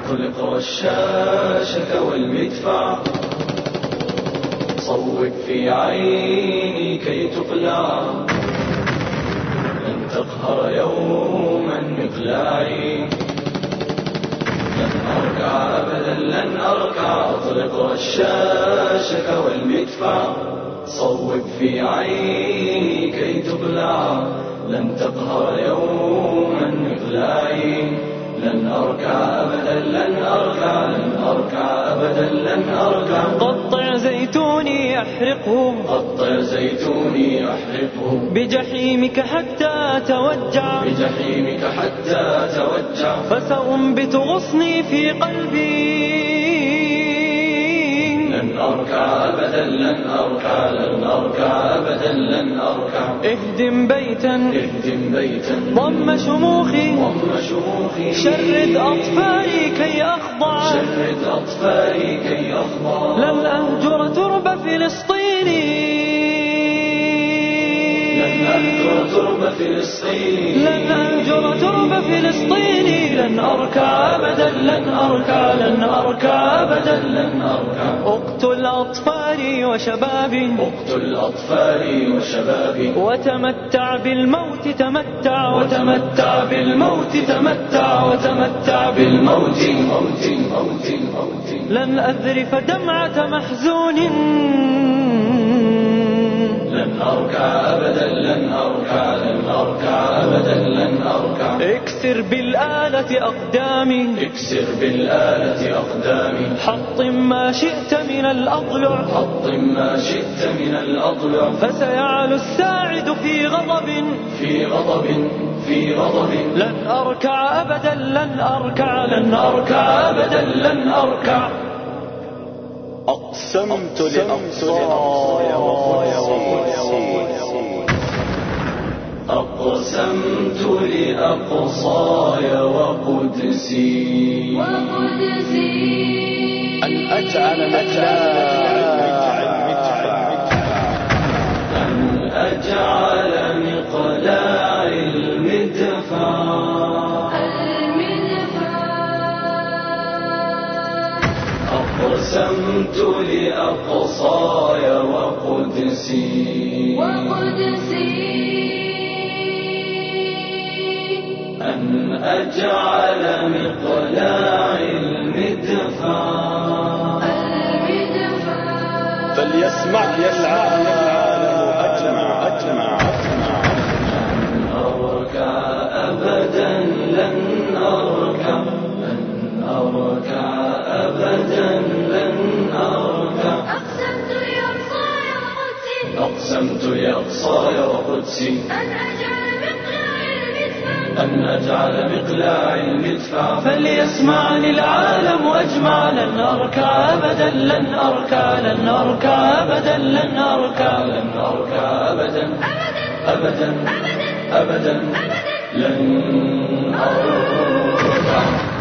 أطلق رشاشك والمدفع، صوب في عيني كي تقلع، لن تقهر يوما مقلاعي، لن أركع أبدا لن أركع. أطلق رشاشك والمدفع، صوب في عيني كي تقلع، لن تقهر يوما مقلاعي، لن أركع أبدا لن أركع، لن أركع أبدا لن أركع. قطع زيتوني أحرقه، قطع زيتوني أحرقه، بجحيمك حتى توجع، بجحيمك حتى توجع. فسأنبت غصني في قلبي، لن أركع أبدا لن أركع، لن أركع أبدا لن أركع. اهدم بيتا، اهدم بيتا، ضم شموخي، ضم شموخي، شرد أطفالي كي أخضع، شرد أطفالي كي أخضع. لن أهجر ترب فلسطيني، لن أهجر ترب فلسطيني، لن أهجر ترب فلسطيني، لن أركع أبدا لن أركع، لن أركع أبدا لن أركع. اقتل أطفالي وشبابي، اقتل أطفالي وشبابي، وتمتع بالموت تمتع، وتمتع بالموت تمتع، وتمتع بالموت. موت موت موت. لن أذرف دمعة محزون، لن أركع أبدا لن أركع، لن أركع أبدا لن أركع. اكسر بالآلة أقدامي، اكسر بالآلة أقدامي، حطم ما شئت من الأضلع، حطم ما شئت من الأضلع. فسيعلو الساعد في غضب، في غضب في غضب. لن أركع أبدا لن أركع، لن أركع أبدا لن أركع. أقسمت لأقصاي وقدسي، أقسمت لأقصاي وقدسي، أن أجعل مقلاع المدفع، أن أجعل مقلاع المدفع. أقسمت لأقصاي وقدسي، أن أجعل مقلاع المدفع. فليسمعني العالم أجمع. لن أركع أبدا لن أركع، لن أركع أبدا لن أركع. أقسمت لأقصاي وقدسي، أن أجعل مقلاع المدفع. فليسمعني العالم أجمع، لن أركع أبدا لن أركع، لن أركع أبدا لن أركع، لن أركع أبدا أبدا أبدا لن أركع.